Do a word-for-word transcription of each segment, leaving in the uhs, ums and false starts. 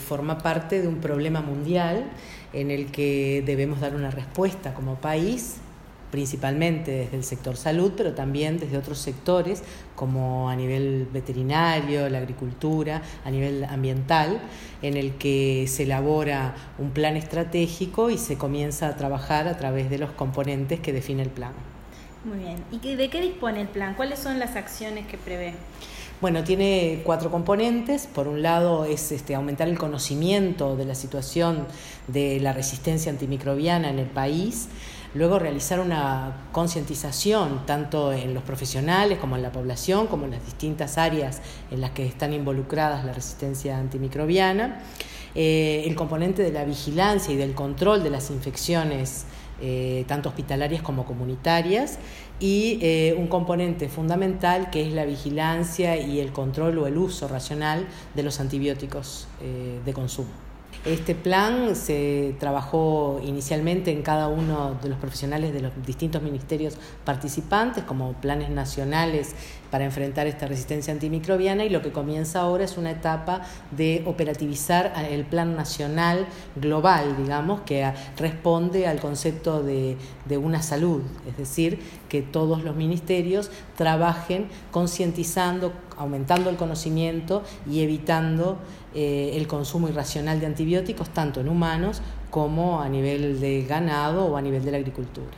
forma parte de un problema mundial en el que debemos dar una respuesta como país, principalmente desde el sector salud, pero también desde otros sectores, como a nivel veterinario, la agricultura, a nivel ambiental, en el que se elabora un plan estratégico y se comienza a trabajar a través de los componentes que define el plan. Muy bien. ¿Y de qué dispone el plan? ¿Cuáles son las acciones que prevé? Bueno, tiene cuatro componentes. Por un lado es este, aumentar el conocimiento de la situación de la resistencia antimicrobiana en el país. Luego realizar una concientización tanto en los profesionales como en la población, como en las distintas áreas en las que están involucradas la resistencia antimicrobiana. Eh, el componente de la vigilancia y del control de las infecciones Eh, tanto hospitalarias como comunitarias, y eh, un componente fundamental que es la vigilancia y el control o el uso racional de los antibióticos eh, de consumo. Este plan se trabajó inicialmente en cada uno de los profesionales de los distintos ministerios participantes como planes nacionales para enfrentar esta resistencia antimicrobiana, y lo que comienza ahora es una etapa de operativizar el plan nacional global, digamos, que responde al concepto de, de una salud, es decir, que todos los ministerios trabajen concientizando, aumentando el conocimiento y evitando eh, el consumo irracional de antibióticos tanto en humanos como a nivel de ganado o a nivel de la agricultura.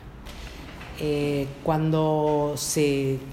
Eh, cuando se, eh,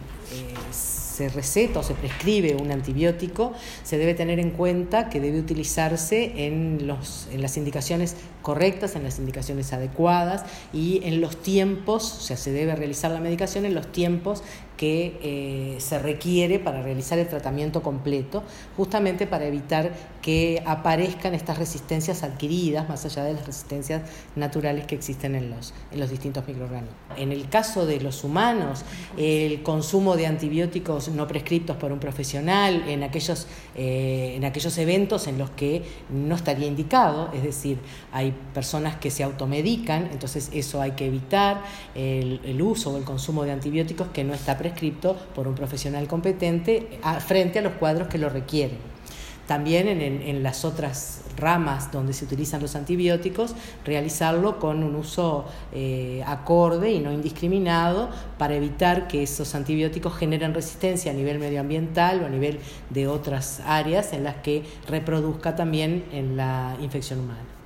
se receta o se prescribe un antibiótico, se debe tener en cuenta que debe utilizarse en, los, en las indicaciones correctas, en las indicaciones adecuadas y en los tiempos, o sea, se debe realizar la medicación en los tiempos que eh, se requiere para realizar el tratamiento completo, justamente para evitar que aparezcan estas resistencias adquiridas, más allá de las resistencias naturales que existen en los, en los distintos microorganismos. En el caso de los humanos, el consumo de antibióticos no prescriptos por un profesional en aquellos, eh, en aquellos eventos en los que no estaría indicado, es decir, hay personas que se automedican, entonces eso hay que evitar, el, el uso o el consumo de antibióticos que no está prescripto por un profesional competente a, frente a los cuadros que lo requieren. También en, en, en las otras ramas donde se utilizan los antibióticos, realizarlo con un uso eh, acorde y no indiscriminado para evitar que esos antibióticos generen resistencia a nivel medioambiental o a nivel de otras áreas en las que reproduzca también en la infección humana.